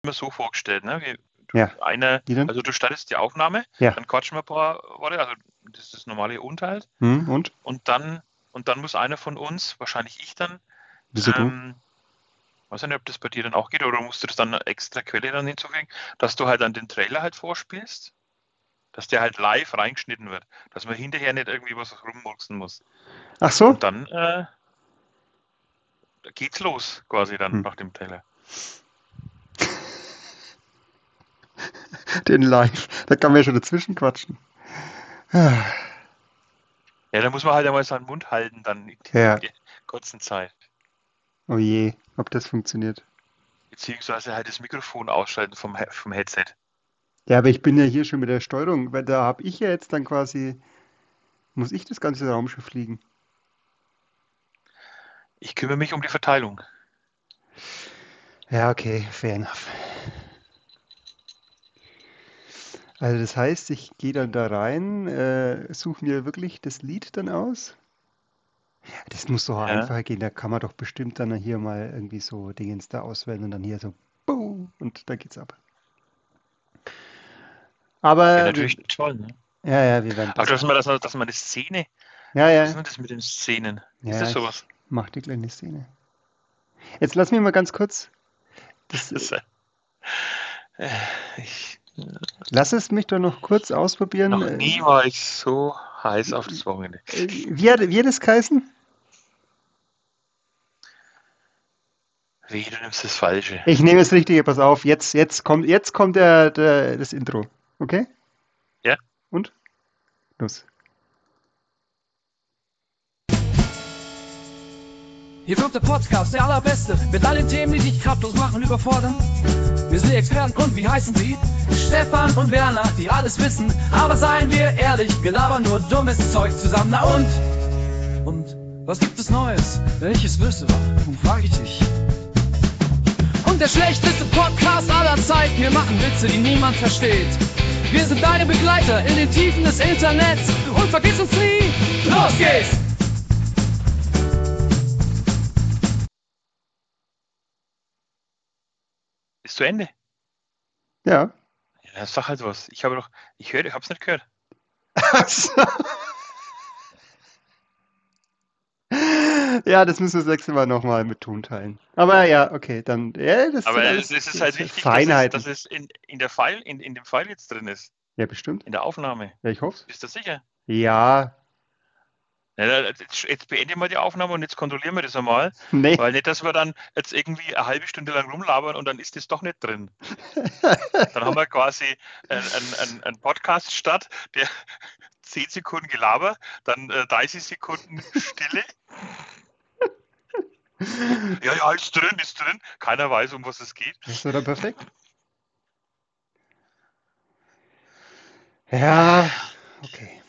mir so vorgestellt, ne? Ja. Wie denn? Also du startest die Aufnahme, Ja. dann quatschen wir ein paar Worte, also das ist das normale Unteil, Und? und dann muss einer von uns, wahrscheinlich ich dann, Wieso du? weiß nicht, ob das bei dir dann auch geht, oder musst du das dann eine extra Quelle dann hinzufügen, dass du halt dann den Trailer halt vorspielst, dass der halt live reingeschnitten wird, dass man hinterher nicht irgendwie was rummurksen muss. Ach so? Und dann geht's los, quasi dann Hm. nach dem Trailer. Den Live. Da kann man ja schon dazwischen quatschen. Ah, Ja, da muss man halt einmal seinen Mund halten, dann in ja. der kurzen Zeit. Oh je, ob das funktioniert. Beziehungsweise halt das Mikrofon ausschalten vom Headset. Ja, aber ich bin ja hier schon mit der Steuerung, weil da habe ich ja jetzt dann quasi, muss ich das ganze Raumschiff fliegen. Ich kümmere mich um die Verteilung. Ja, okay, fair enough. Also das heißt, ich gehe dann da rein, suche mir wirklich das Lied dann aus. Das muss doch Ja. einfacher gehen, da kann man doch bestimmt dann hier mal irgendwie so Dingens da auswählen und dann hier so, boom, und da geht's ab. Ja, Aber natürlich toll, ne? ja, wir werden Aber besser. dass man eine Szene, Ja, was ist ja, denn das mit den Szenen? Ist ja, das ich sowas? mache die kleine Szene. Jetzt lass mich mal ganz kurz, das, Das, ich, lass es mich doch noch kurz ausprobieren. noch nie war ich so heiß auf das Wochenende. Wie hat es geheißen? Wie, du nimmst das Falsche. Ich nehme das Richtige, pass auf, jetzt kommt das Intro. Okay? Ja? Und? Los. Hier wird der Podcast, der allerbeste, mit all den Themen, die dich kraftlos machen, überfordern. Wir sind die Experten und wie heißen sie? Stefan und Werner, die alles wissen. Aber seien wir ehrlich, wir labern nur dummes Zeug zusammen. Na und? Und was gibt es Neues? Wenn ich es wüsste, warum frage ich dich? Und der schlechteste Podcast aller Zeiten. Wir machen Witze, die niemand versteht. Wir sind deine Begleiter in den Tiefen des Internets. Und vergiss uns nie. Los geht's! Ist zu Ende. Ja. Ja, das sag halt was. Ich hab's nicht gehört. Achso. Ja, das müssen wir das nächste Mal nochmal mit Ton teilen. Aber ja, okay, dann, ja, das Aber sind es alles ist halt wichtig, Feinheiten. dass es in der File, in dem File jetzt drin ist. Ja, bestimmt. In der Aufnahme. Ja, ich hoffe Bist du sicher? Ja, Ja, jetzt beenden wir die Aufnahme und jetzt kontrollieren wir das einmal, nee. weil nicht, dass wir dann jetzt irgendwie eine halbe Stunde lang rumlabern und dann ist das doch nicht drin. Dann haben wir quasi einen Podcast statt, der 10 Sekunden Gelaber, dann 30 Sekunden Stille. Ja, ist drin, ist drin. Keiner weiß, um was es geht. Das ist doch perfekt. Ja, okay.